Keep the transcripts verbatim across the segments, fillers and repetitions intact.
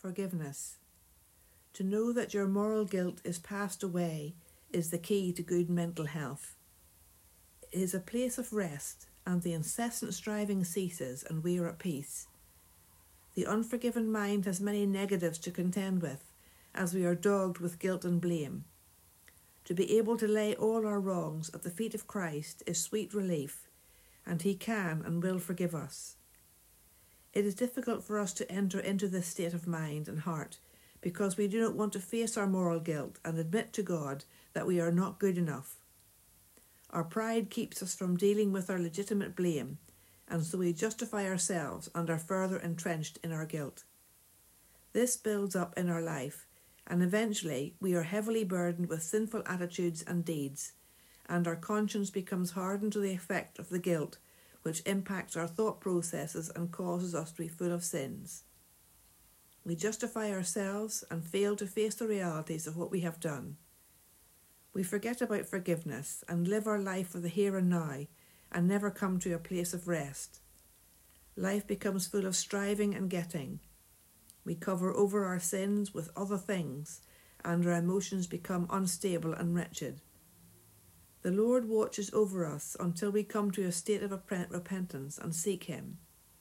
forgiveness. To know that your moral guilt is passed away is the key to good mental health. It is a place of rest, and the incessant striving ceases, and we are at peace. The unforgiven mind has many negatives to contend with, as we are dogged with guilt and blame. To be able to lay all our wrongs at the feet of Christ is sweet relief, and he can and will forgive us. It is difficult for us to enter into this state of mind and heart because we do not want to face our moral guilt and admit to God that we are not good enough. Our pride keeps us from dealing with our legitimate blame, and so we justify ourselves and are further entrenched in our guilt. This builds up in our life, and eventually we are heavily burdened with sinful attitudes and deeds, and our conscience becomes hardened to the effect of the guilt, which impacts our thought processes and causes us to be full of sins. We justify ourselves and fail to face the realities of what we have done. We forget about forgiveness and live our life for the here and now and never come to a place of rest. Life becomes full of striving and getting. We cover over our sins with other things, and our emotions become unstable and wretched. The Lord watches over us until we come to a state of repentance and seek him.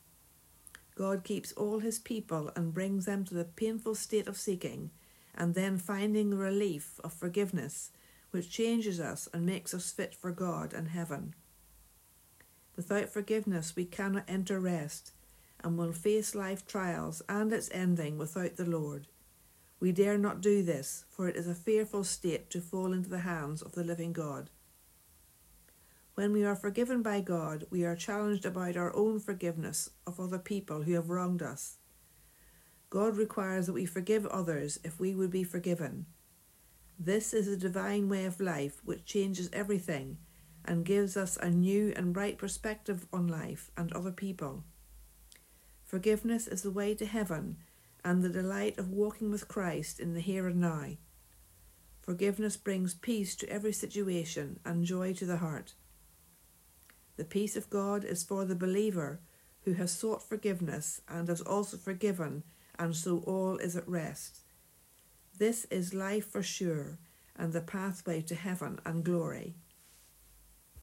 God keeps all his people and brings them to the painful state of seeking and then finding the relief of forgiveness, which changes us and makes us fit for God and heaven. Without forgiveness we cannot enter rest, and will face life trials and its ending without the Lord. We dare not do this, for it is a fearful state to fall into the hands of the living God. When we are forgiven by God, we are challenged about our own forgiveness of other people who have wronged us. God requires that we forgive others if we would be forgiven. This is a divine way of life which changes everything and gives us a new and bright perspective on life and other people. Forgiveness is the way to heaven and the delight of walking with Christ in the here and now. Forgiveness brings peace to every situation and joy to the heart. The peace of God is for the believer who has sought forgiveness and has also forgiven, and so all is at rest. This is life for sure, and the pathway to heaven and glory.